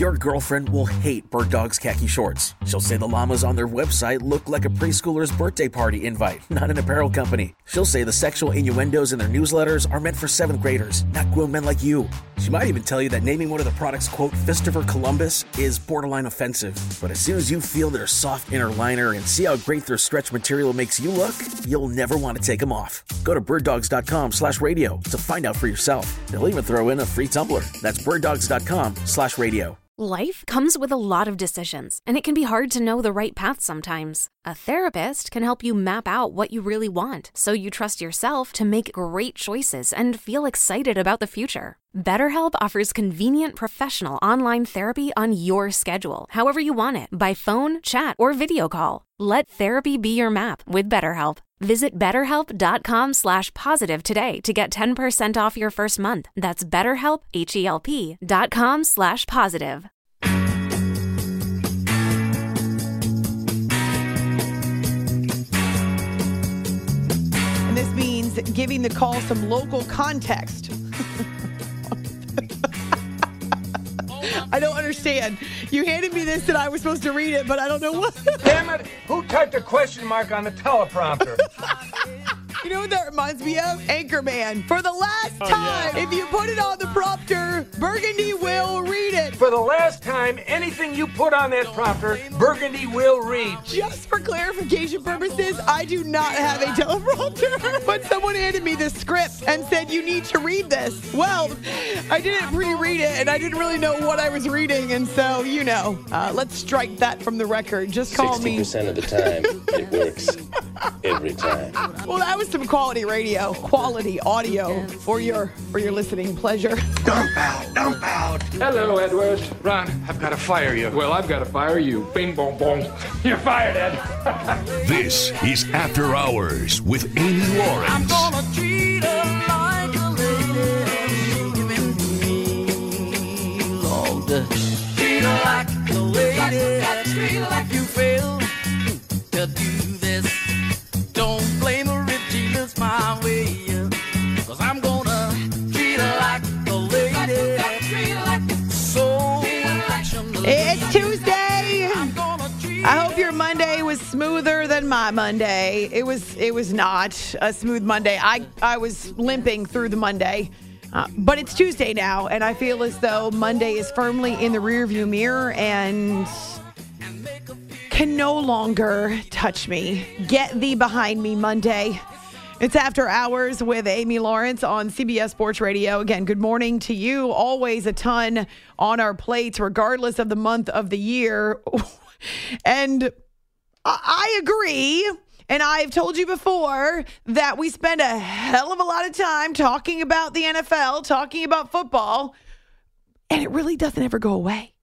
Your girlfriend will hate Bird Dog's khaki shorts. She'll say the llamas on their website look like a preschooler's birthday party invite, not an apparel company. She'll say the sexual innuendos in their newsletters are meant for 7th graders, not grown men like you. She might even tell you that naming one of the products, quote, Christopher Columbus is borderline offensive. But as soon as you feel their soft inner liner and see how great their stretch material makes you look, you'll never want to take them off. Go to birddogs.com/radio to find out for yourself. They'll even throw in a free tumbler. That's birddogs.com/radio. Life comes with a lot of decisions, and it can be hard to know the right path sometimes. A therapist can help you map out what you really want, so you trust yourself to make great choices and feel excited about the future. BetterHelp offers convenient professional online therapy on your schedule, however you want it, by phone, chat, or video call. Let therapy be your map with BetterHelp. Visit BetterHelp.com/positive today to get 10% off your first month. That's BetterHelp, HELP.com/positive. And this means giving the call some local context. I don't understand. You handed me this and I was supposed to read it, but I don't know what. Damn it! Who typed a question mark on the teleprompter? You know what that reminds me of? Anchorman. For the last time, if you put it on the prompter, Burgundy will read it. For the last time, anything you put on that prompter, Burgundy will read. Just for clarification purposes, I do not have a teleprompter, but someone handed me the script and said, you need to read this. Well, I didn't pre-read it, and I didn't really know what I was reading, and so, let's strike that from the record. Just call me. 60% of the time, it works every time. Well, that was some quality radio, quality audio for your listening pleasure. Dump out. Hello, Edward. Ron, I've got to fire you. Well, I've got to fire you. Bing, bong, bong. You're fired, Ed. This is After Hours with Amy Lawrence. I'm gonna treat her like a lady. Giving me love. Treat her like a lady. Treat her like you fail to do this. Don't blame her if she lives my way. 'Cause I'm gonna treat her like a lady. Treat her like so affectionate. It's Tuesday. I hope your Monday was smoother than my Monday. It was not a smooth Monday. I was limping through the Monday. But it's Tuesday now, and I feel as though Monday is firmly in the rearview mirror and can no longer touch me. Get thee behind me, Monday. It's After Hours with Amy Lawrence on CBS Sports Radio. Again, good morning to you. Always a ton on our plates, regardless of the month of the year. And I agree. And I've told you before that we spend a hell of a lot of time talking about the NFL, talking about football, and it really doesn't ever go away.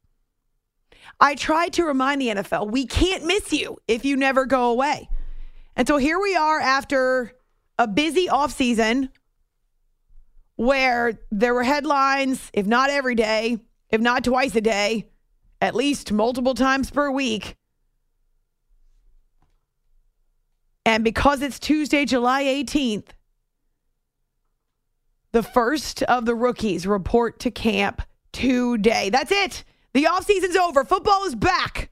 I tried to remind the NFL, we can't miss you if you never go away. And so here we are after a busy offseason where there were headlines, if not every day, if not twice a day, at least multiple times per week. And because it's Tuesday, July 18th, the first of the rookies report to camp today. That's it. The offseason's over. Football is back.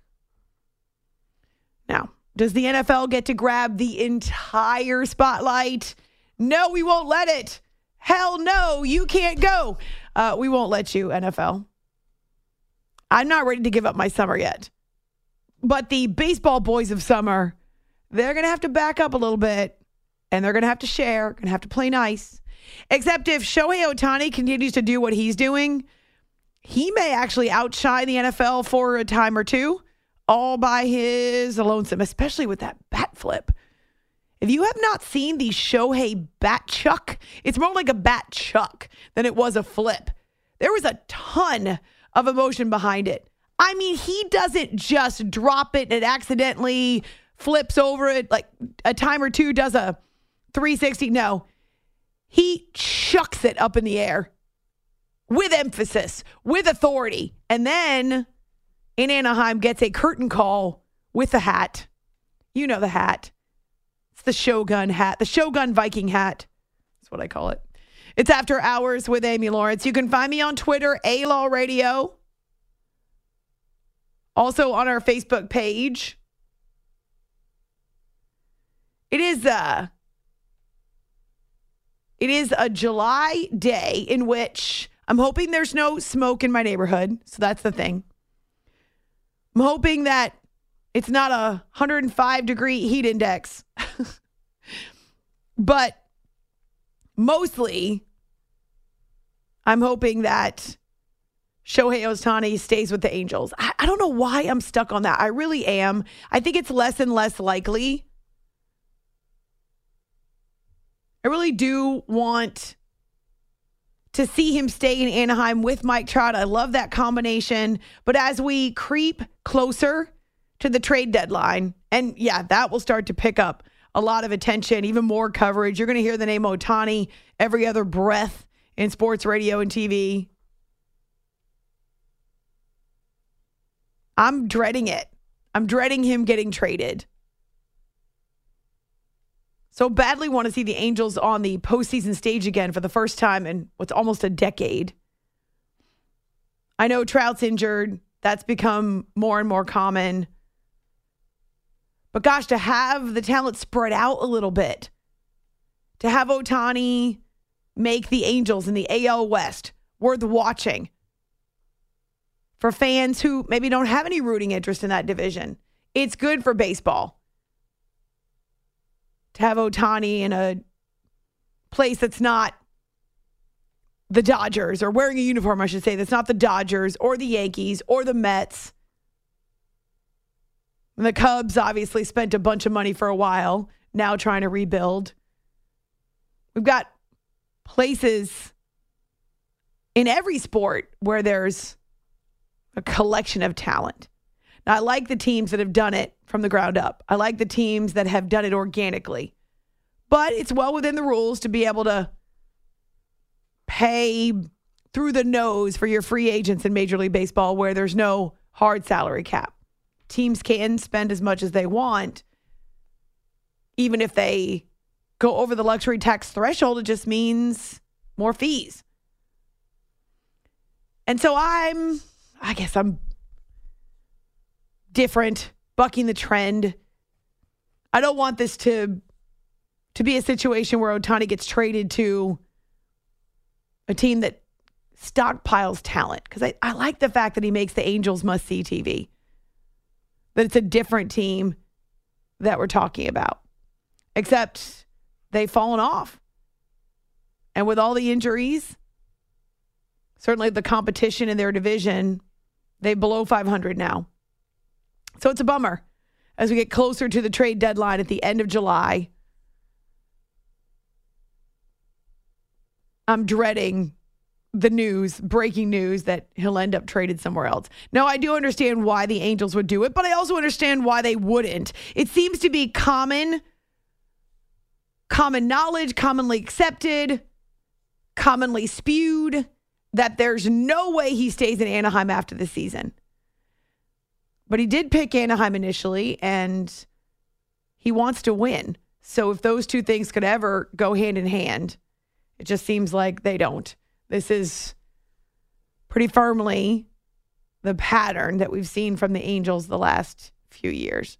Now, does the NFL get to grab the entire spotlight? No, we won't let it. Hell no, you can't go. We won't let you, NFL. I'm not ready to give up my summer yet. But the baseball boys of summer, they're going to have to back up a little bit, and they're going to have to share, going to have to play nice. Except if Shohei Ohtani continues to do what he's doing, he may actually outshine the NFL for a time or two, all by his lonesome, especially with that bat flip. If you have not seen the Shohei bat chuck, it's more like a bat chuck than it was a flip. There was a ton of emotion behind it. I mean, he doesn't just drop it and accidentally flips over it like a time or two, does a 360. No, he chucks it up in the air with emphasis, with authority. And then in Anaheim gets a curtain call with the hat. You know the hat. It's the Shogun hat, the Shogun Viking hat. That's what I call it. It's After Hours with Amy Lawrence. You can find me on Twitter, ALaw Radio. Also on our Facebook page, it is a July day in which I'm hoping there's no smoke in my neighborhood. So that's the thing. I'm hoping that it's not a 105-degree heat index. But mostly, I'm hoping that Shohei Ohtani stays with the Angels. I don't know why I'm stuck on that. I really am. I think it's less and less likely. I really do want to see him stay in Anaheim with Mike Trout. I love that combination. But as we creep closer to the trade deadline, and yeah, that will start to pick up a lot of attention, even more coverage. You're going to hear the name Ohtani every other breath in sports radio and TV. I'm dreading it. I'm dreading him getting traded. So badly want to see the Angels on the postseason stage again for the first time in what's almost a decade. I know Trout's injured. That's become more and more common. But gosh, to have the talent spread out a little bit, to have Ohtani make the Angels in the AL West worth watching for fans who maybe don't have any rooting interest in that division. It's good for baseball to have Ohtani in a place that's not the Dodgers, or wearing a uniform, I should say, that's not the Dodgers or the Yankees or the Mets. And the Cubs obviously spent a bunch of money for a while, now trying to rebuild. We've got places in every sport where there's a collection of talent. Now, I like the teams that have done it from the ground up. I like the teams that have done it organically. But it's well within the rules to be able to pay through the nose for your free agents in Major League Baseball where there's no hard salary cap. Teams can spend as much as they want. Even if they go over the luxury tax threshold, it just means more fees. And so I guess I'm different, bucking the trend. I don't want this to be a situation where Ohtani gets traded to a team that stockpiles talent. Because I like the fact that he makes the Angels must-see TV. That it's a different team that we're talking about. Except they've fallen off. And with all the injuries, certainly the competition in their division, they're below 500 now. So it's a bummer as we get closer to the trade deadline at the end of July. I'm dreading the news, breaking news, that he'll end up traded somewhere else. Now, I do understand why the Angels would do it, but I also understand why they wouldn't. It seems to be common knowledge, commonly accepted, commonly spewed, that there's no way he stays in Anaheim after the season. But he did pick Anaheim initially, and he wants to win. So if those two things could ever go hand in hand, it just seems like they don't. This is pretty firmly the pattern that we've seen from the Angels the last few years.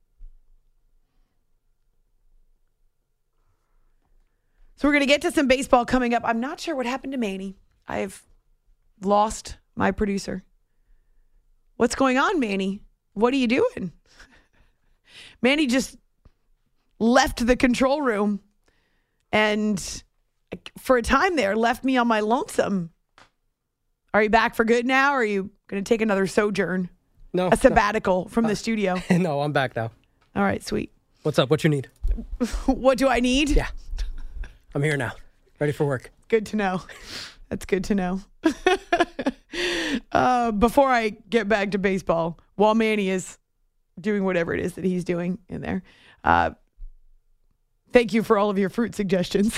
So we're going to get to some baseball coming up. I'm not sure what happened to Manny. I've lost my producer. What's going on, Manny? What are you doing? Manny just left the control room and for a time there left me on my lonesome. Are you back for good now, or are you going to take another sojourn? No. A sabbatical from the studio? No, I'm back now. All right, sweet. What's up? What you need? What do I need? Yeah. I'm here now. Ready for work. Good to know. That's good to know. Before I get back to baseball, while Manny is doing whatever it is that he's doing in there, thank you for all of your fruit suggestions.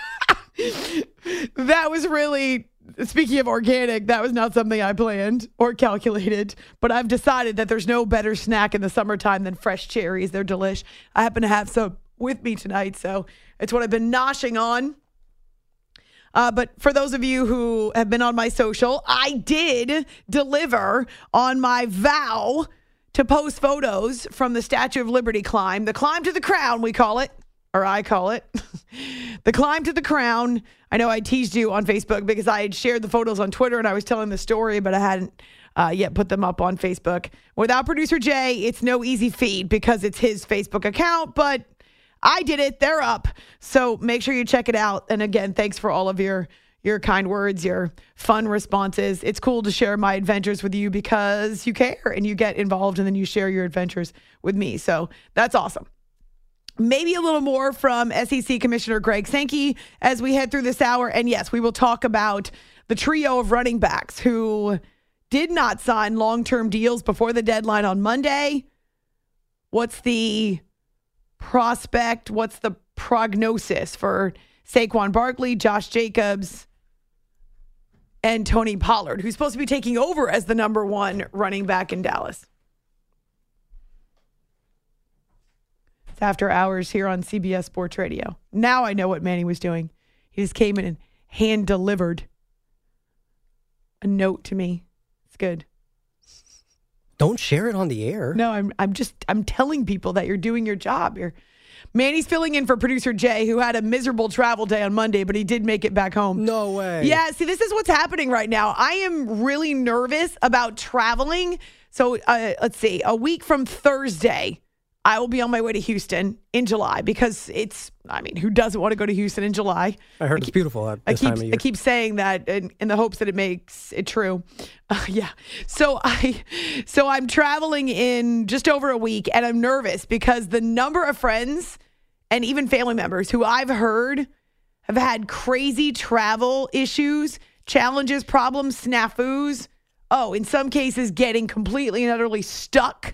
That was really, speaking of organic, that was not something I planned or calculated, but I've decided that there's no better snack in the summertime than fresh cherries. They're delish. I happen to have some with me tonight, so it's what I've been noshing on. But for those of you who have been on my social, I did deliver on my vow to post photos from the Statue of Liberty climb. The climb to the crown, we call it. Or I call it. The climb to the crown. I know I teased you on Facebook because I had shared the photos on Twitter and I was telling the story, but I hadn't yet put them up on Facebook. Without Producer Jay, it's no easy feat because it's his Facebook account, but I did it. They're up. So make sure you check it out. And again, thanks for all of your kind words, your fun responses. It's cool to share my adventures with you because you care and you get involved and then you share your adventures with me. So that's awesome. Maybe a little more from SEC Commissioner Greg Sankey as we head through this hour. And yes, we will talk about the trio of running backs who did not sign long-term deals before the deadline on Monday. What's the prospect? What's the prognosis for Saquon Barkley, Josh Jacobs, and Tony Pollard, who's supposed to be taking over as the number one running back in Dallas? It's After Hours here on CBS Sports Radio. Now I know what Manny was doing. He just came in and hand-delivered a note to me. It's good. Don't share it on the air. No, I'm telling people that you're doing your job. Manny's filling in for producer Jay, who had a miserable travel day on Monday, but he did make it back home. No way. Yeah, see, this is what's happening right now. I am really nervous about traveling. So let's see, a week from Thursday, I will be on my way to Houston in July because who doesn't want to go to Houston in July? I heard it's beautiful at this time of year. I keep saying that in the hopes that it makes it true. Yeah. So I'm traveling in just over a week, and I'm nervous because the number of friends and even family members who I've heard have had crazy travel issues, challenges, problems, snafus. Oh, in some cases, getting completely and utterly stuck.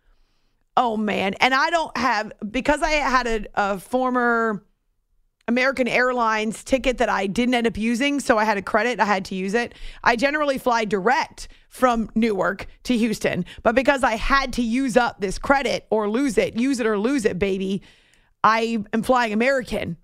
Oh, man. And because I had a former American Airlines ticket that I didn't end up using, so I had a credit, I had to use it. I generally fly direct from Newark to Houston. But because I had to use up this credit or lose it, use it or lose it, baby, I am flying American,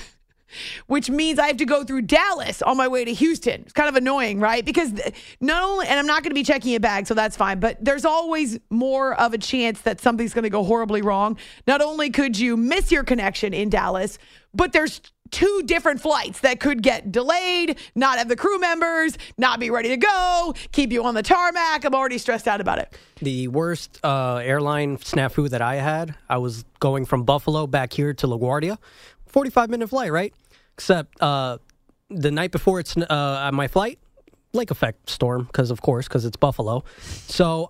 which means I have to go through Dallas on my way to Houston. It's kind of annoying, right? Because not only, and I'm not going to be checking a bag, so that's fine, but there's always more of a chance that something's going to go horribly wrong. Not only could you miss your connection in Dallas, but there's 2 different flights that could get delayed, not have the crew members, not be ready to go, keep you on the tarmac. I'm already stressed out about it. The worst airline snafu that I had, I was going from Buffalo back here to LaGuardia. 45-minute flight, right? Except the night before my flight, lake effect storm, because it's Buffalo. So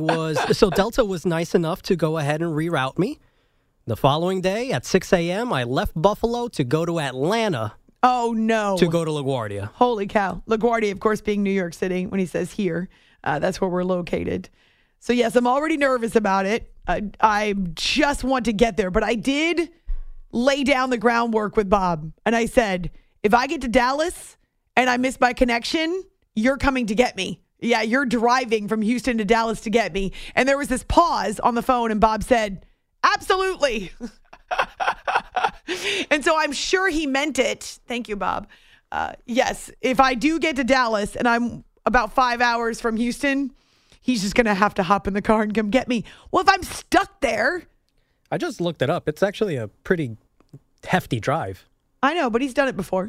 Delta was nice enough to go ahead and reroute me. The following day at 6 a.m., I left Buffalo to go to Atlanta. Oh, no. To go to LaGuardia. Holy cow. LaGuardia, of course, being New York City, when he says here, that's where we're located. So, yes, I'm already nervous about it. I just want to get there. But I did lay down the groundwork with Bob. And I said, if I get to Dallas and I miss my connection, you're coming to get me. Yeah, you're driving from Houston to Dallas to get me. And there was this pause on the phone, and Bob said, absolutely. And so I'm sure he meant it. Thank you, Bob. Yes, if I do get to Dallas and I'm about 5 hours from Houston, he's just going to have to hop in the car and come get me. Well, if I'm stuck there. I just looked it up. It's actually a pretty hefty drive. I know, but he's done it before.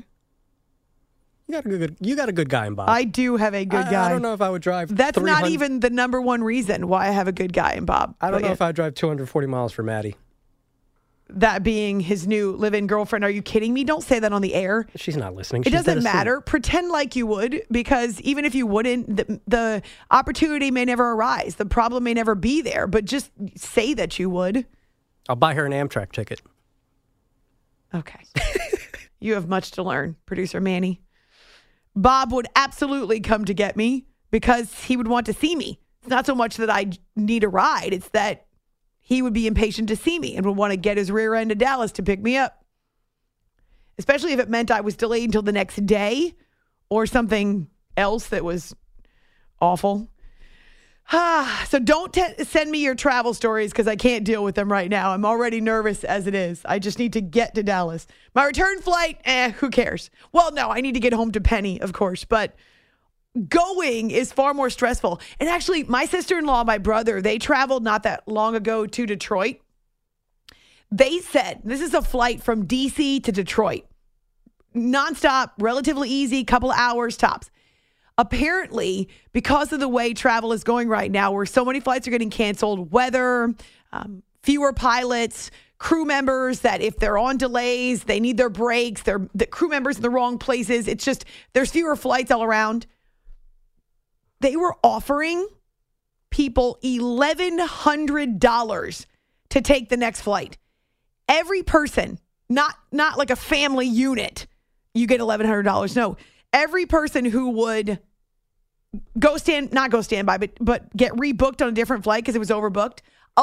You got a good guy in Bob. I do have a good guy. I don't know if I would drive. That's not even the number one reason why I have a good guy in Bob. I don't know if I'd drive 240 miles for Maddie. That being his new live-in girlfriend. Are you kidding me? Don't say that on the air. She's not listening. It doesn't matter. Pretend like you would, because even if you wouldn't, the opportunity may never arise. The problem may never be there, but just say that you would. I'll buy her an Amtrak ticket. Okay. You have much to learn, producer Manny. Bob would absolutely come to get me because he would want to see me. It's not so much that I need a ride. It's that he would be impatient to see me and would want to get his rear end to Dallas to pick me up. Especially if it meant I was delayed until the next day or something else that was awful. So don't send me your travel stories because I can't deal with them right now. I'm already nervous as it is. I just need to get to Dallas. My return flight, who cares? Well, no, I need to get home to Penny, of course, but going is far more stressful. And actually, my sister-in-law, my brother, they traveled not that long ago to Detroit. They said this is a flight from D.C. to Detroit. Nonstop, relatively easy, couple hours tops. Apparently, because of the way travel is going right now, where so many flights are getting canceled, weather, fewer pilots, crew members that if they're on delays, they need their breaks, the crew members in the wrong places. It's just, there's fewer flights all around. They were offering people $1,100 to take the next flight. Every person, not like a family unit, you get $1,100. No, every person who would not go standby, but get rebooked on a different flight because it was overbooked,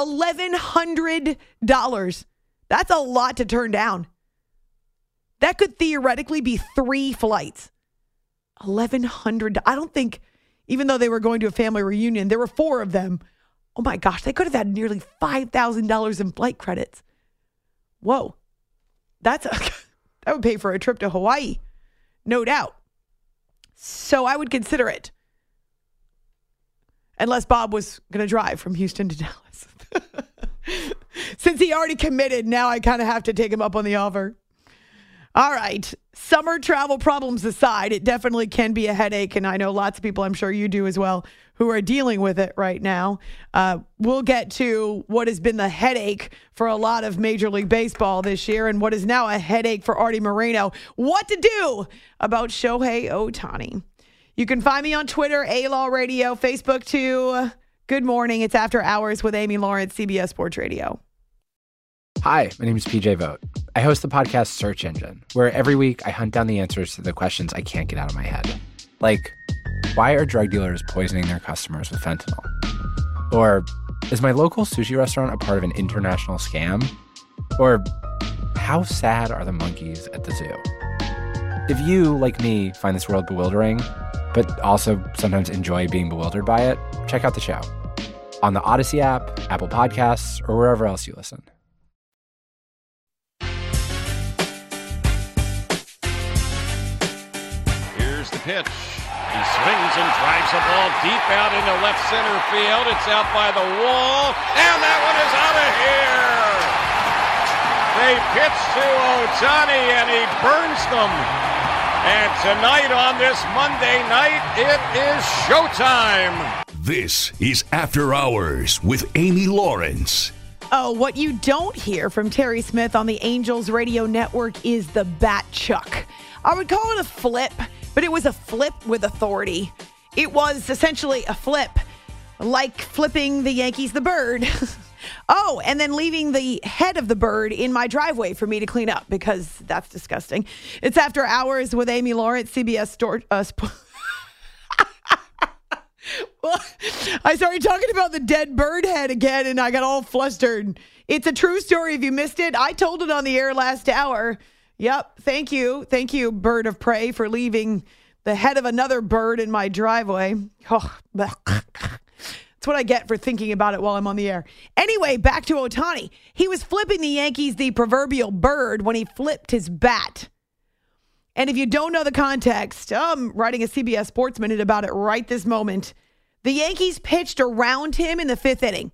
$1,100. That's a lot to turn down. That could theoretically be 3 flights. $1,100. I don't think, even though they were going to a family reunion, there were 4 of them. Oh my gosh, they could have had nearly $5,000 in flight credits. Whoa. That would pay for a trip to Hawaii. No doubt. So I would consider it. Unless Bob was going to drive from Houston to Dallas. Since he already committed, now I kind of have to take him up on the offer. All right. Summer travel problems aside, it definitely can be a headache. And I know lots of people, I'm sure you do as well, who are dealing with it right now. We'll get to what has been the headache for a lot of Major League Baseball this year and what is now a headache for Artie Moreno. What to do about Shohei Ohtani. You can find me on Twitter, A-Law Radio, Facebook too. Good morning. It's After Hours with Amy Lawrence, CBS Sports Radio. Hi, my name is PJ Vogt. I host the podcast Search Engine, where every week I hunt down the answers to the questions I can't get out of my head. Like, why are drug dealers poisoning their customers with fentanyl? Or, is my local sushi restaurant a part of an international scam? Or, how sad are the monkeys at the zoo? If you, like me, find this world bewildering, but also sometimes enjoy being bewildered by it, check out the show on the Odyssey app, Apple Podcasts, or wherever else you listen. Here's the pitch. He swings and drives the ball deep out into left center field. It's out by the wall, and that one is out of here. They pitch to Ohtani, and he burns them. And tonight on this Monday night, it is showtime. This is After Hours with Amy Lawrence. Oh, what you don't hear from Terry Smith on the Angels radio network is the bat chuck. I would call it a flip, but it was a flip with authority. It was essentially a flip, like flipping the Yankees the bird. Oh, and then leaving the head of the bird in my driveway for me to clean up because that's disgusting. It's After Hours with Amy Lawrence, CBS Sports. Well, I started talking about the dead bird head again, and I got all flustered. It's a true story. If you missed it, I told it on the air last hour. Yep. Thank you. Thank you, bird of prey, for leaving the head of another bird in my driveway. Oh, that's what I get for thinking about it while I'm on the air. Anyway, back to Ohtani. He was flipping the Yankees the proverbial bird when he flipped his bat. And if you don't know the context, I'm writing a CBS Sports Minute about it right this moment. The Yankees pitched around him in the 5th inning.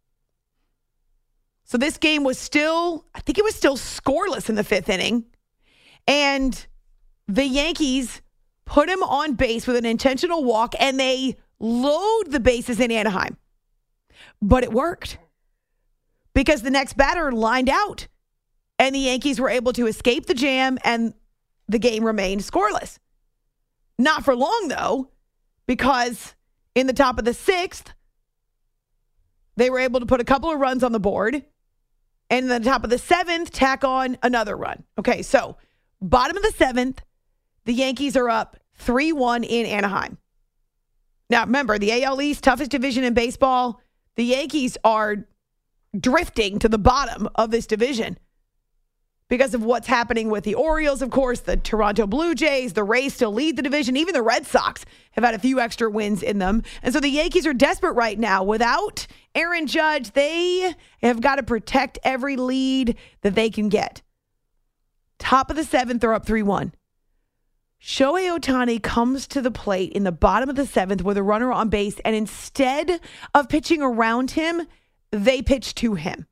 So this game was still, I think it was still scoreless in the 5th inning. And the Yankees put him on base with an intentional walk, and they load the bases in Anaheim. But it worked because the next batter lined out, and the Yankees were able to escape the jam, and the game remained scoreless. Not for long, though, because in the top of the 6th, they were able to put a couple of runs on the board, and in the top of the 7th, tack on another run. Okay, so bottom of the 7th, the Yankees are up 3-1 in Anaheim. Now, remember, the AL East, toughest division in baseball, the Yankees are drifting to the bottom of this division. because of what's happening with the Orioles, of course, the Toronto Blue Jays, the Rays still lead the division. Even the Red Sox have had a few extra wins in them. And so the Yankees are desperate right now. Without Aaron Judge, they have got to protect every lead that they can get. Top of the 7th, they're up 3-1. Shohei Ohtani comes to the plate in the bottom of the 7th with a runner on base, and instead of pitching around him, they pitch to him.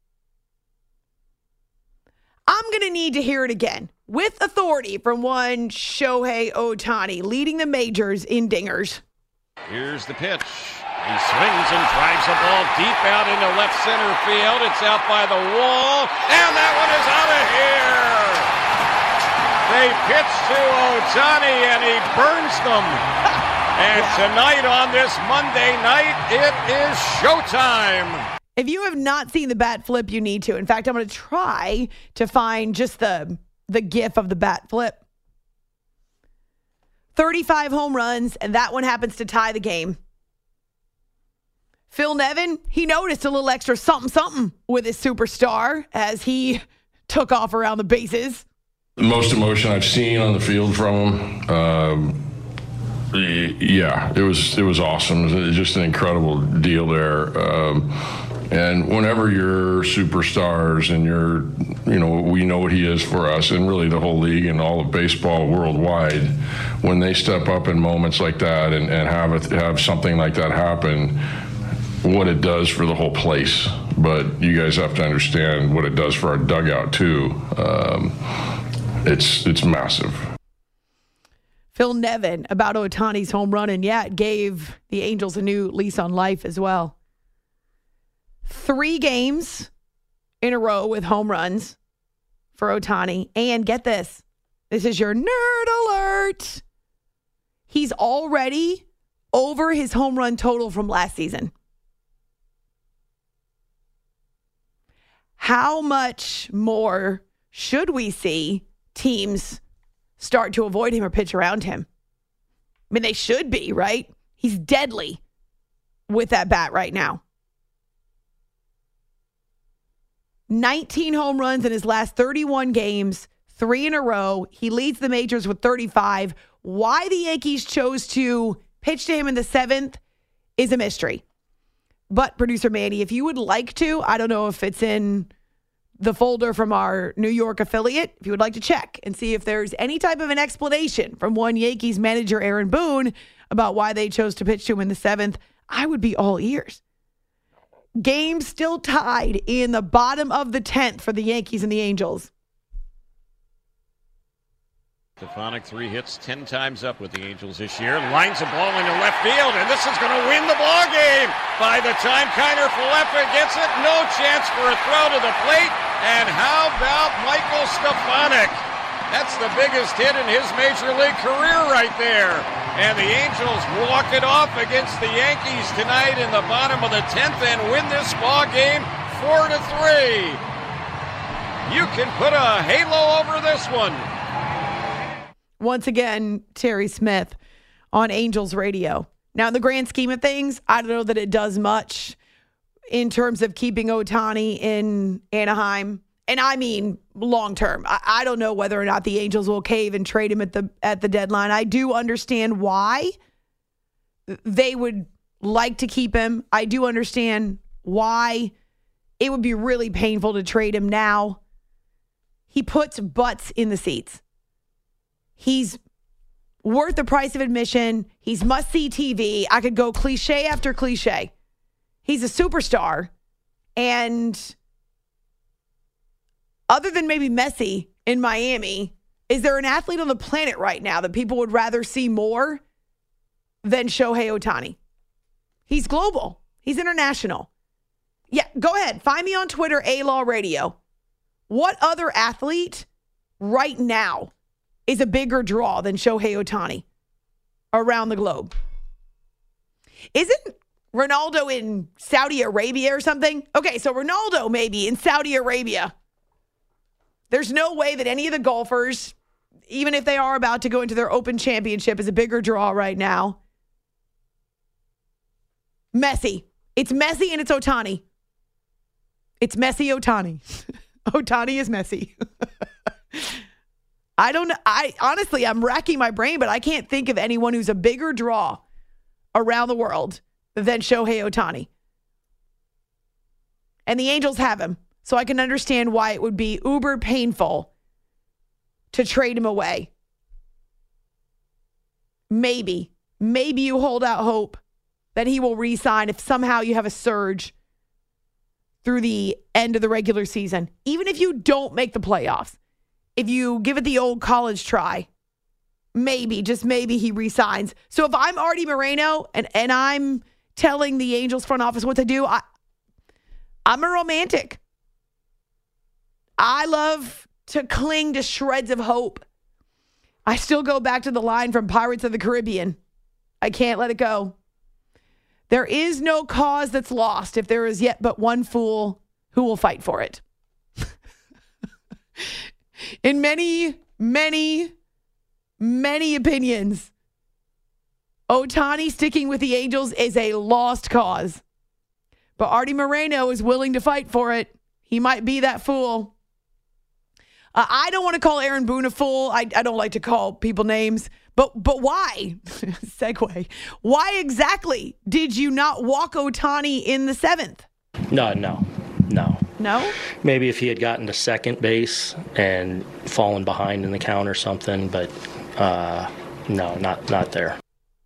I'm going to need to hear it again with authority from one Shohei Ohtani, leading the majors in dingers. Here's the pitch. He swings and drives the ball deep out into left center field. It's out by the wall, and that one is out of here. They pitch to Ohtani, and he burns them. And tonight on this Monday night, it is showtime. If you have not seen the bat flip, you need to. In fact, I'm going to try to find just the gif of the bat flip. 35 home runs, and that one happens to tie the game. Phil Nevin, he noticed a little extra something with his superstar as he took off around the bases. The most emotion I've seen on the field from him. Yeah, it was awesome. It was just an incredible deal there. And whenever you're superstars and we know what he is for us and really the whole league and all of baseball worldwide, when they step up in moments like that and have something like that happen, what it does for the whole place. But you guys have to understand what it does for our dugout too. It's massive. Phil Nevin about Ohtani's home run, and it gave the Angels a new lease on life as well. 3 games in a row with home runs for Ohtani. And get this. This is your nerd alert. He's already over his home run total from last season. How much more should we see teams start to avoid him or pitch around him? I mean, they should be, right? He's deadly with that bat right now. 19 home runs in his last 31 games, 3 in a row. He leads the majors with 35. Why the Yankees chose to pitch to him in the 7th is a mystery. But, Producer Manny, if you would like to, I don't know if it's in the folder from our New York affiliate, if you would like to check and see if there's any type of an explanation from one Yankees manager, Aaron Boone, about why they chose to pitch to him in the 7th, I would be all ears. Game still tied in the bottom of the 10th for the Yankees and the Angels. Stefanik 3 hits 10 times up with the Angels this year. Lines a ball into left field, and this is going to win the ball game. By the time Kiner Falefa gets it, no chance for a throw to the plate. And how about Michael Stefanik? That's the biggest hit in his major league career right there. And the Angels walk it off against the Yankees tonight in the bottom of the 10th and win this ball game 4-3. You can put a halo over this one. Once again, Terry Smith on Angels Radio. Now, in the grand scheme of things, I don't know that it does much in terms of keeping Ohtani in Anaheim. And I mean long term. I don't know whether or not the Angels will cave and trade him at the deadline. I do understand why they would like to keep him. I do understand why it would be really painful to trade him now. He puts butts in the seats. He's worth the price of admission. He's must-see TV. I could go cliche after cliche. He's a superstar. And other than maybe Messi in Miami, is there an athlete on the planet right now that people would rather see more than Shohei Ohtani? He's global. He's international. Yeah, go ahead. Find me on Twitter, A-Law Radio. What other athlete right now is a bigger draw than Shohei Ohtani around the globe? Isn't Ronaldo in Saudi Arabia or something? Okay, so Ronaldo maybe in Saudi Arabia. There's no way that any of the golfers, even if they are about to go into their Open Championship, is a bigger draw right now. Messi. It's Messi and it's Ohtani. It's Messi Ohtani. Ohtani is messy. Honestly, I'm racking my brain, but I can't think of anyone who's a bigger draw around the world than Shohei Ohtani. And the Angels have him, so I can understand why it would be uber painful to trade him away. Maybe you hold out hope that he will re-sign if somehow you have a surge through the end of the regular season. Even if you don't make the playoffs, if you give it the old college try, maybe, just maybe he re-signs. So if I'm Artie Moreno and I'm telling the Angels front office what to do, I'm a romantic. I love to cling to shreds of hope. I still go back to the line from Pirates of the Caribbean. I can't let it go. There is no cause that's lost if there is yet but one fool who will fight for it. In many, many, many opinions, Ohtani sticking with the Angels is a lost cause. But Artie Moreno is willing to fight for it. He might be that fool. I don't want to call Aaron Boone a fool. I don't like to call people names. But why? Segue. Why exactly did you not walk Ohtani in the 7th? No. No? Maybe if he had gotten to second base and fallen behind in the count or something, but no, not there.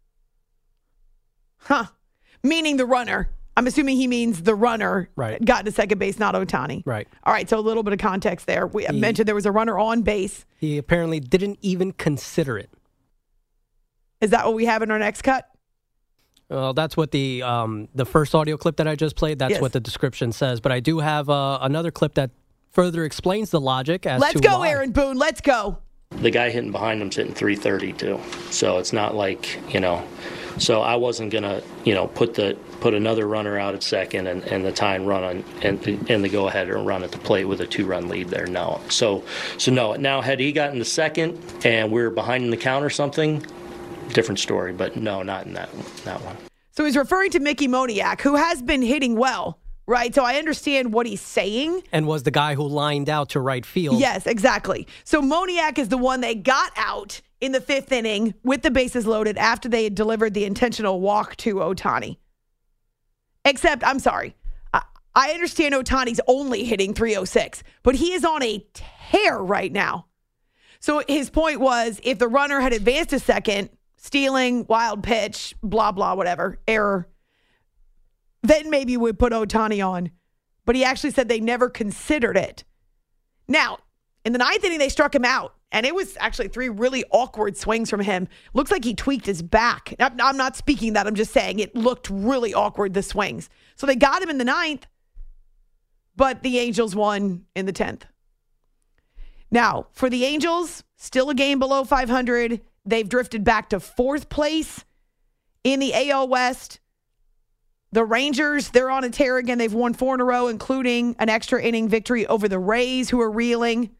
Huh. Meaning the runner. I'm assuming he means the runner got to second base, not Ohtani. Right. All right, so a little bit of context there. I mentioned there was a runner on base. He apparently didn't even consider it. Is that what we have in our next cut? Well, that's what the first audio clip that I just played, that's what the description says. But I do have another clip that further explains the logic as Let's to go, why. Aaron Boone. Let's go. The guy hitting behind him's hitting 330 too. So it's not like, so I wasn't going to, put another runner out at second and the tying run on and the go-ahead run at the plate with a 2-run lead there. No. So no. Now, had he gotten the second and we were behind in the count or something, different story. But no, not in that one. So he's referring to Mickey Moniak, who has been hitting well, right? So I understand what he's saying. And was the guy who lined out to right field. Yes, exactly. So Moniak is the one they got out in the 5th inning with the bases loaded after they had delivered the intentional walk to Ohtani. Except, I'm sorry, I understand Ohtani's only hitting 306, but he is on a tear right now. So his point was, if the runner had advanced a second, stealing, wild pitch, blah, blah, whatever, error, then maybe we'd put Ohtani on. But he actually said they never considered it. Now, in the 9th inning, they struck him out. And it was actually 3 really awkward swings from him. Looks like he tweaked his back. I'm not speaking that. I'm just saying it looked really awkward, the swings. So they got him in the 9th, but the Angels won in the 10th. Now, for the Angels, still a game below 500. They've drifted back to 4th place in the AL West. The Rangers, they're on a tear again. They've won 4 in a row, including an extra inning victory over the Rays, who are reeling.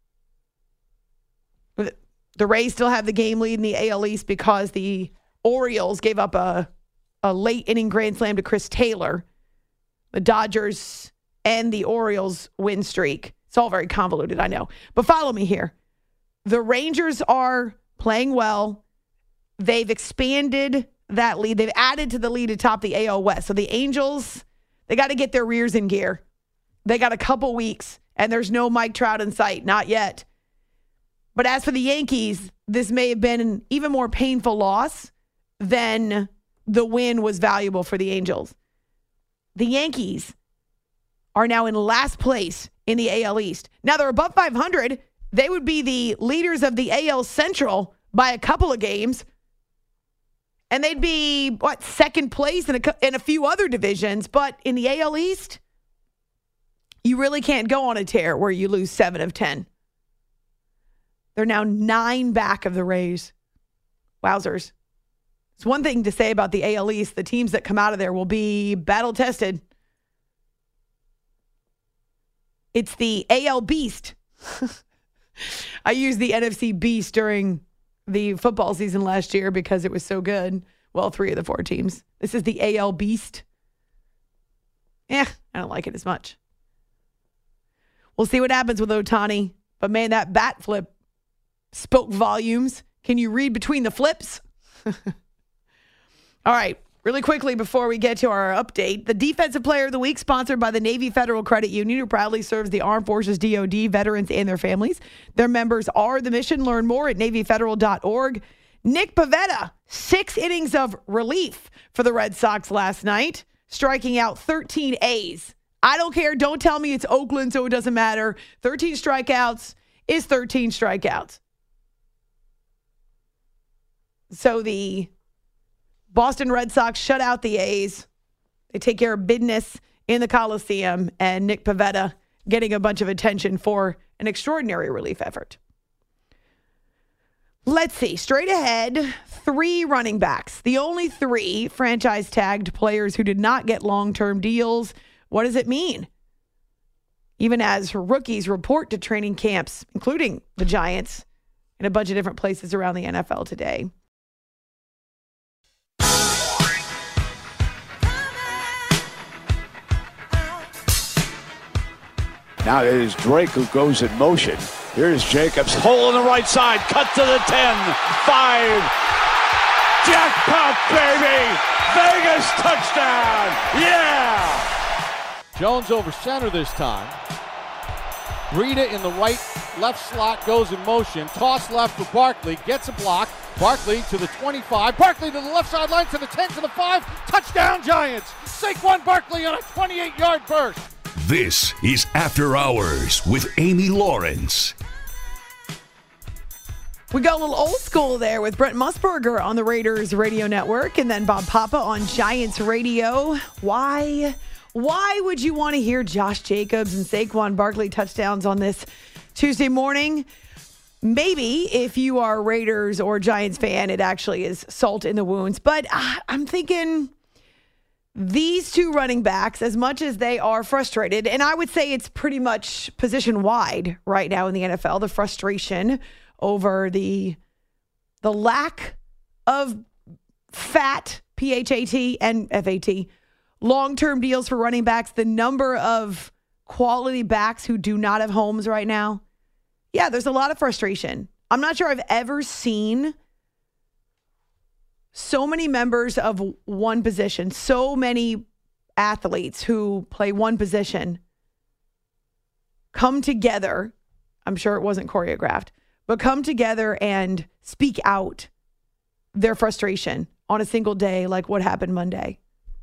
The Rays still have the game lead in the AL East because the Orioles gave up a late inning grand slam to Chris Taylor. The Dodgers and the Orioles win streak. It's all very convoluted, I know. But follow me here. The Rangers are playing well. They've expanded that lead. They've added to the lead atop the AL West. So the Angels, they got to get their rears in gear. They got a couple weeks, and there's no Mike Trout in sight. Not yet. But as for the Yankees, this may have been an even more painful loss than the win was valuable for the Angels. The Yankees are now in last place in the AL East. Now they're above 500. They would be the leaders of the AL Central by a couple of games. And they'd be, second place in a few other divisions. But in the AL East, you really can't go on a tear where you lose 7 of 10. They're now 9 back of the Rays. Wowzers. It's one thing to say about the AL East. The teams that come out of there will be battle-tested. It's the AL Beast. I used the NFC Beast during the football season last year because it was so good. Well, 3 of the 4 teams. This is the AL Beast. I don't like it as much. We'll see what happens with Ohtani. But, man, that bat flip spoke volumes. Can you read between the flips? All right. Really quickly before we get to our update, the Defensive Player of the Week, sponsored by the Navy Federal Credit Union, who proudly serves the Armed Forces, DoD, veterans, and their families. Their members are the mission. Learn more at NavyFederal.org. Nick Pivetta, 6 innings of relief for the Red Sox last night, striking out 13 A's. I don't care. Don't tell me it's Oakland, so it doesn't matter. 13 strikeouts is 13 strikeouts. So the Boston Red Sox shut out the A's. They take care of business in the Coliseum, and Nick Pivetta getting a bunch of attention for an extraordinary relief effort. Let's see. Straight ahead, 3 running backs. The only 3 franchise-tagged players who did not get long-term deals. What does it mean? Even as rookies report to training camps, including the Giants, in a bunch of different places around the NFL today. Now it is Drake who goes in motion. Here's Jacobs. Hole in the right side. Cut to the 10. 5. Jackpot, baby. Vegas touchdown. Yeah. Jones over center this time. Breida in the left slot goes in motion. Toss left for Barkley. Gets a block. Barkley to the 25. Barkley to the left sideline to the 10 to the 5. Touchdown Giants. Saquon Barkley on a 28-yard burst. This is After Hours with Amy Lawrence. We got a little old school there with Brent Musburger on the Raiders Radio Network and then Bob Papa on Giants Radio. Why would you want to hear Josh Jacobs and Saquon Barkley touchdowns on this Tuesday morning? Maybe if you are a Raiders or Giants fan, it actually is salt in the wounds. But I'm thinking these 2 running backs, as much as they are frustrated, and I would say it's pretty much position wide right now in the NFL, the frustration over the lack of fat, P-H-A-T and F-A-T, long-term deals for running backs, the number of quality backs who do not have homes right now. Yeah, there's a lot of frustration. I'm not sure I've ever seen so many members of one position, so many athletes who play one position come together. I'm sure it wasn't choreographed, but come together and speak out their frustration on a single day like what happened Monday.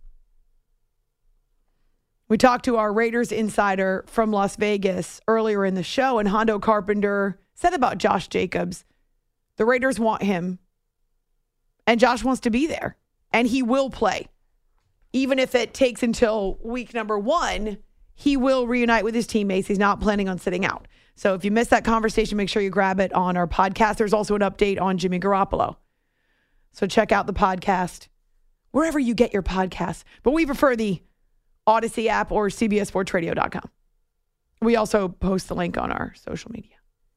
We talked to our Raiders insider from Las Vegas earlier in the show, and Hondo Carpenter said about Josh Jacobs, the Raiders want him, and Josh wants to be there, and he will play. Even if it takes until week number 1, he will reunite with his teammates. He's not planning on sitting out. So if you missed that conversation, make sure you grab it on our podcast. There's also an update on Jimmy Garoppolo. So check out the podcast wherever you get your podcasts. But we prefer the Odyssey app or CBSSportsRadio.com. We also post the link on our social media.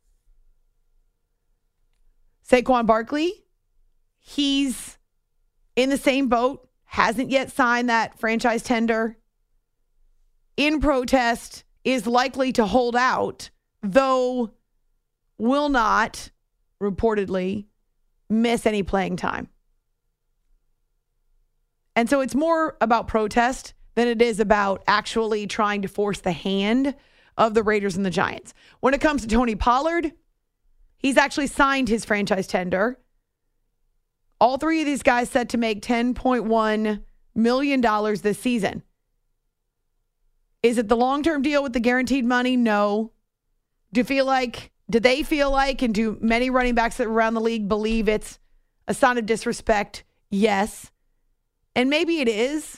Saquon Barkley, he's in the same boat, hasn't yet signed that franchise tender. In protest, is likely to hold out, though will not, reportedly, miss any playing time. And so it's more about protest than it is about actually trying to force the hand of the Raiders and the Giants. When it comes to Tony Pollard, he's actually signed his franchise tender. All 3 of these guys set to make $10.1 million this season. Is it the long-term deal with the guaranteed money? No. Do they feel like, and do many running backs around the league believe it's a sign of disrespect? Yes. And maybe it is.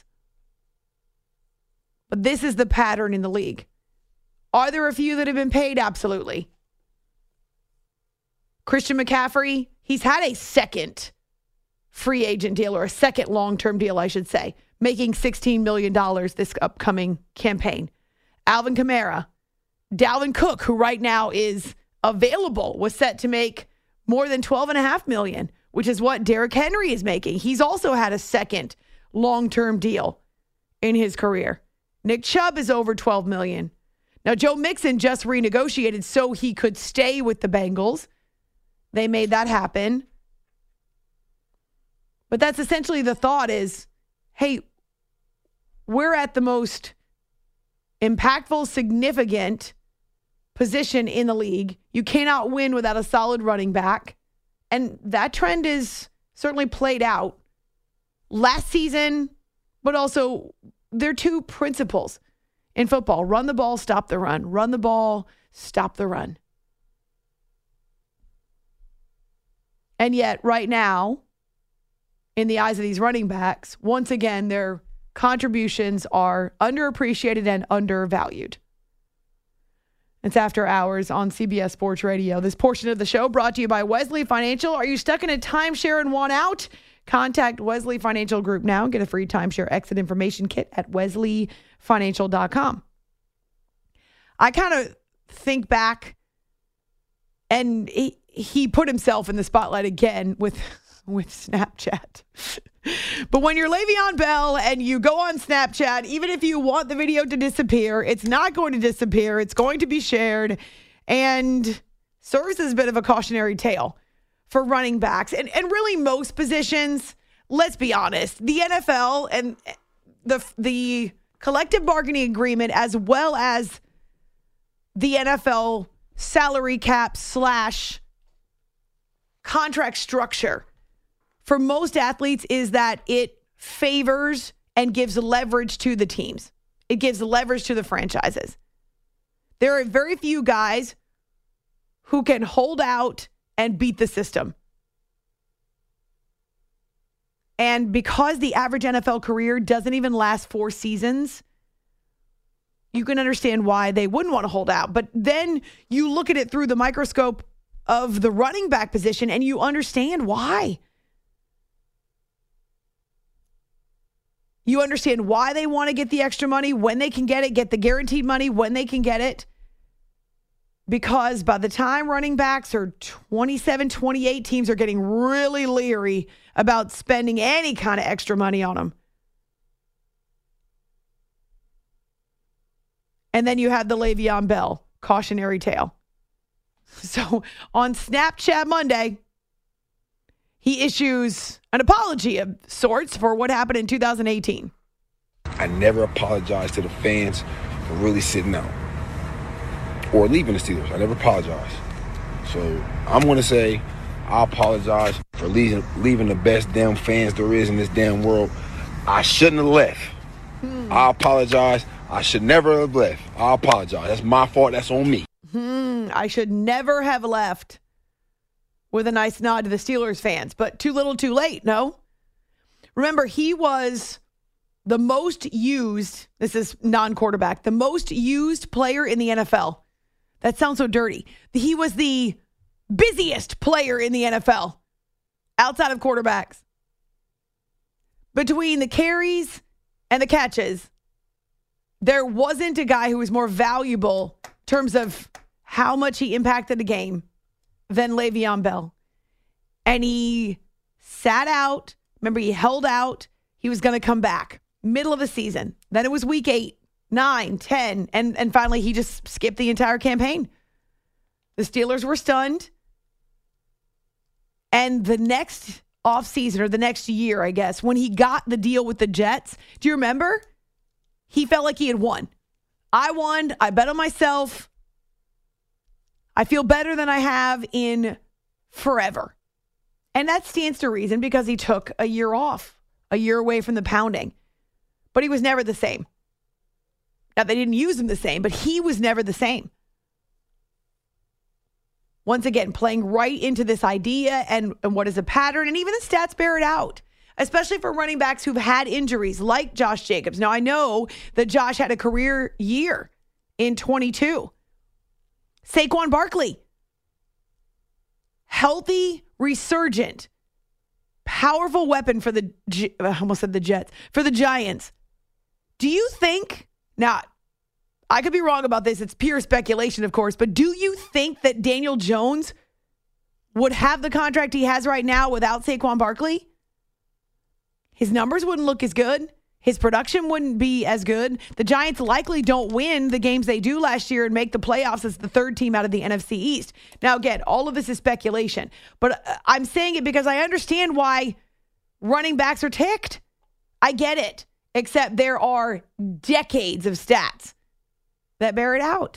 But this is the pattern in the league. Are there a few that have been paid? Absolutely. Christian McCaffrey, he's had a second free agent deal, or a second long-term deal, I should say, making $16 million this upcoming campaign. Alvin Kamara, Dalvin Cook, who right now is available, was set to make more than $12.5 million, which is what Derrick Henry is making. He's also had a second long-term deal in his career. Nick Chubb is over $12 million. Now, Joe Mixon just renegotiated so he could stay with the Bengals. They made that happen. But that's essentially the thought is, hey, we're at the most impactful, significant position in the league. You cannot win without a solid running back. And that trend is certainly played out last season, but also there are two principles in football. Run the ball, stop the run. Run the ball, stop the run. And yet, right now, in the eyes of these running backs, once again, their contributions are underappreciated and undervalued. It's After Hours on CBS Sports Radio. This portion of the show brought to you by Wesley Financial. Are you stuck in a timeshare and want out? Contact Wesley Financial Group now and get a free timeshare exit information kit at wesleyfinancial.com. I kind of think back, and he put himself in the spotlight again with Snapchat. But when you're Le'Veon Bell and you go on Snapchat, even if you want the video to disappear, it's not going to disappear. It's going to be shared and serves as a bit of a cautionary tale for running backs and really most positions. Let's be honest, the NFL and the collective bargaining agreement, as well as the NFL salary cap / contract structure for most athletes is that it favors and gives leverage to the teams. It gives leverage to the franchises. There are very few guys who can hold out and beat the system. And because the average NFL career doesn't even last 4 seasons, you can understand why they wouldn't want to hold out. But then you look at it through the microscope of the running back position and you understand why. You understand why they want to get the extra money when they can get it, get the guaranteed money when they can get it. Because by the time running backs are 27, 28, teams are getting really leery about spending any kind of extra money on them. And then you have the Le'Veon Bell cautionary tale. So on Snapchat Monday, he issues an apology of sorts for what happened in 2018. I never apologized to the fans for really sitting out or leaving the Steelers. I never apologized. So I'm going to say I apologize for leaving the best damn fans there is in this damn world. I shouldn't have left. I apologize. I should never have left. I apologize. That's my fault. That's on me. I should never have left. With a nice nod to the Steelers fans, but too little too late, no? Remember, he was the most used, this is non-quarterback, the most used player in the NFL. That sounds so dirty. He was the busiest player in the NFL outside of quarterbacks. Between the carries and the catches, there wasn't a guy who was more valuable in terms of how much he impacted the game than Le'Veon Bell. And he sat out. Remember, he held out. He was going to come back middle of the season. Then it was week 8, 9, 10. And finally, he just skipped the entire campaign. The Steelers were stunned. And the next offseason, or the next year, I guess, when he got the deal with the Jets, do you remember? He felt like he had won. I won. I bet on myself. I feel better than I have in forever. And that stands to reason because he took a year off, a year away from the pounding. But he was never the same. Now, they didn't use him the same, but he was never the same. Once again, playing right into this idea and what is a pattern, and even the stats bear it out, especially for running backs who've had injuries like Josh Jacobs. Now, I know that Josh had a career year in 22. Saquon Barkley, healthy, resurgent, powerful weapon for the, I almost said the Jets, for the Giants. Do you think, now, I could be wrong about this, it's pure speculation, of course, but do you think that Daniel Jones would have the contract he has right now without Saquon Barkley? His numbers wouldn't look as good. his production wouldn't be as good. The Giants likely don't win the games they do last year and make the playoffs as the third team out of the NFC East. Now, again, all of this is speculation, but I'm saying it because I understand why running backs are ticked. I get it, except there are decades of stats that bear it out.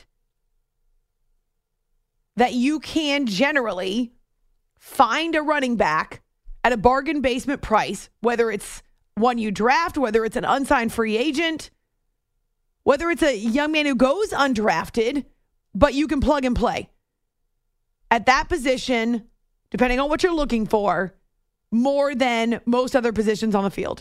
That you can generally find a running back at a bargain basement price, whether it's one you draft, whether it's an unsigned free agent, whether it's a young man who goes undrafted, but you can plug and play. At that position, depending on what you're looking for, more than most other positions on the field.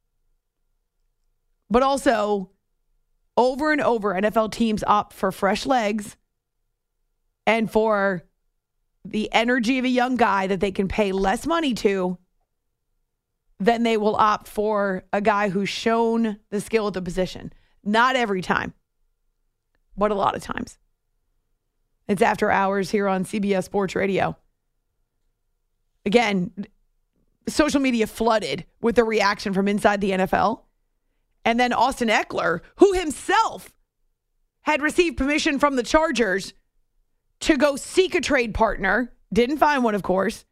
But also, over and over, NFL teams opt for fresh legs and for the energy of a young guy that they can pay less money to than they will opt for a guy who's shown the skill at the position. Not every time, but a lot of times. It's After Hours here on CBS Sports Radio. Again, social media flooded with the reaction from inside the NFL. And then Austin Eckler, who himself had received permission from the Chargers to go seek a trade partner. Didn't find one, of course.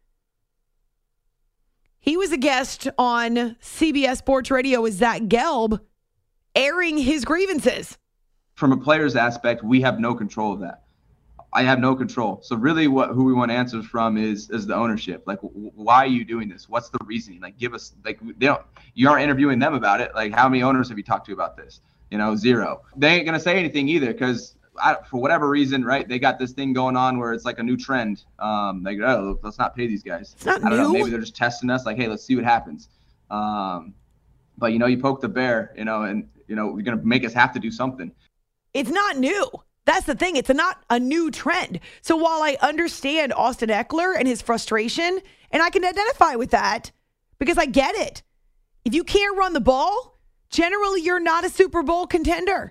He was a guest on CBS Sports Radio with Zach Gelb, airing his grievances. From a player's aspect, we have no control of that. I have no control. So really who we want answers from is the ownership. Like, why are you doing this? What's the reasoning? Like, give us, like, you aren't interviewing them about it. Like, how many owners have you talked to about this? 0. They ain't going to say anything either because for whatever reason, right, they got this thing going on where it's like a new trend. Like, oh, let's not pay these guys. It's not I don't new. know. Maybe they're just testing us. Like, hey, let's see what happens. But, you poke the bear, and, you're going to make us have to do something. It's not new. That's the thing. It's not a new trend. So while I understand Austin Eckler and his frustration, and I can identify with that because I get it. If you can't run the ball, generally you're not a Super Bowl contender.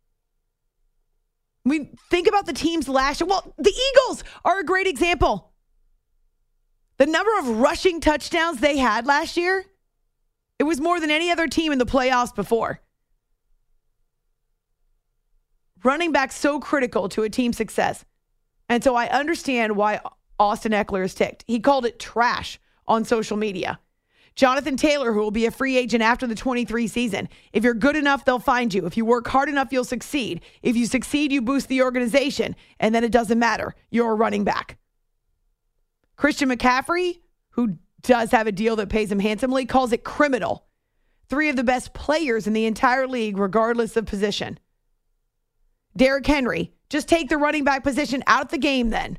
I mean, think about the teams last year. Well, the Eagles are a great example. The number of rushing touchdowns they had last year, it was more than any other team in the playoffs before. Running back so critical to a team's success. And so I understand why Austin Eckler is ticked. He called it trash on social media. Jonathan Taylor, who will be a free agent after the 23 season. If you're good enough, they'll find you. If you work hard enough, you'll succeed. If you succeed, you boost the organization. And then it doesn't matter. You're a running back. Christian McCaffrey, who does have a deal that pays him handsomely, calls it criminal. 3 of the best players in the entire league, regardless of position. Derrick Henry, just take the running back position out of the game then.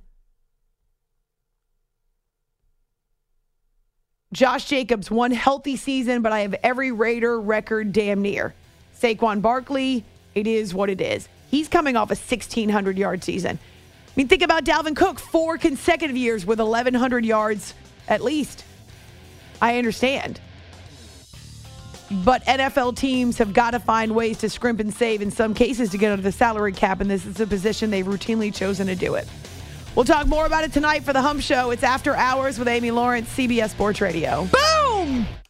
Josh Jacobs, one healthy season, but I have every Raider record damn near. Saquon Barkley, it is what it is. He's coming off a 1,600-yard season. I mean, think about Dalvin Cook, 4 consecutive years with 1,100 yards at least. I understand. But NFL teams have got to find ways to scrimp and save in some cases to get under the salary cap, and this is a position they've routinely chosen to do it. We'll talk more about it tonight for The Hump Show. It's After Hours with Amy Lawrence, CBS Sports Radio. Boom!